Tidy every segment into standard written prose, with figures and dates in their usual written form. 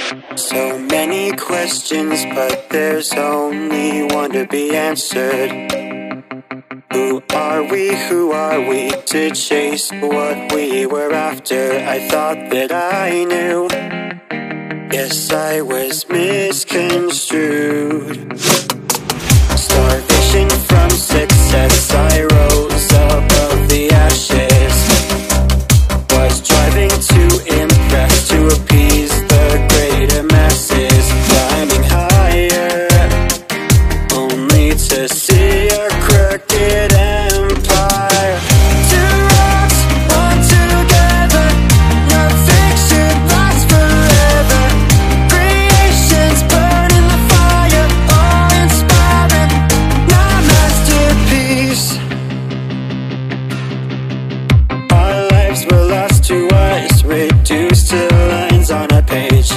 So many questions, but there's only one to be answered. Who are we, to chase what we were after? I thought that I knew. Yes, I was misconstrued. Starvation from success, I rose above the ashes. Was driving to impress, to appease the greater masses. Climbing higher, only to see a crooked empire. Two roads, one together, nothing should last forever. Creations burn in the fire, awe-inspiring, my masterpiece. Our lives were lost to us, reduced to lines on a page.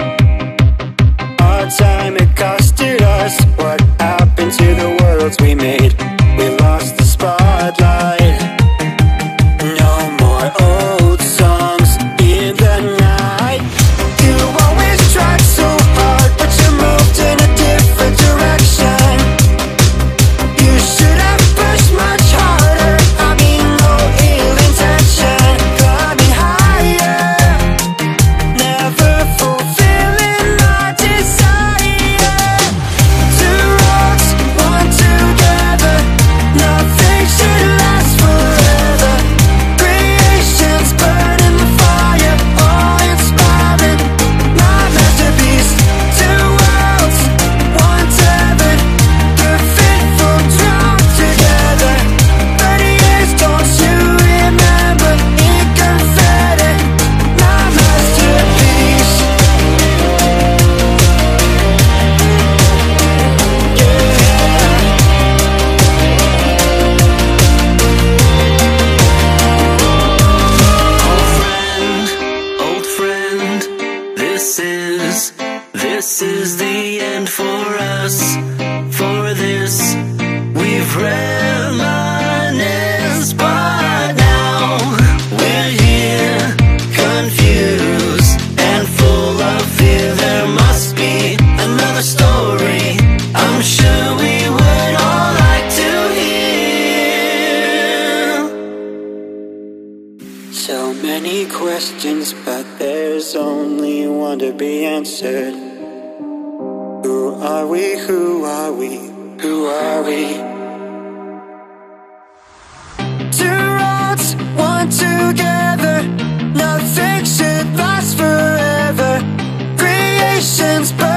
Our time, it costed us. What happened to the worlds we made? We lost the spotlight. No more old songs in the night. You always tried so hard, but you moved in a different direction. You should have pushed much harder. I mean, no ill intention. Climbing higher, never fulfilling my desire. Two roads, one together, nothing should last forever. Creations burn in the fire, awe-inspiring, my masterpiece. Two worlds, one tethered, perfect for drawn together. 30 years, don't you remember? In confetti, my masterpiece. Old friend, this is the end for us. For this, we've reminisced, but now we're here, confused and full of fear. There must be another story, I'm sure we would all like to hear. So many questions, but there's only one to be answered. Who are we, who are we, who are we? Two roads, one together, nothing should last forever. Creations burn